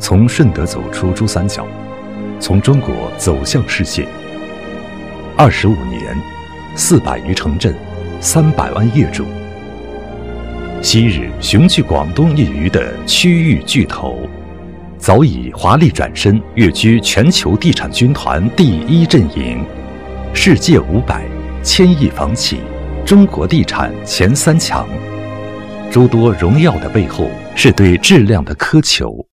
从顺德走出珠三角，从中国走向世界。25年，400余城镇，300万业主。昔日雄踞广东一隅的区域巨头，早已华丽转身，跃居全球地产军团第1阵营。世界500，1000亿房企，中国地产前3强。诸多荣耀的背后，是对质量的苛求。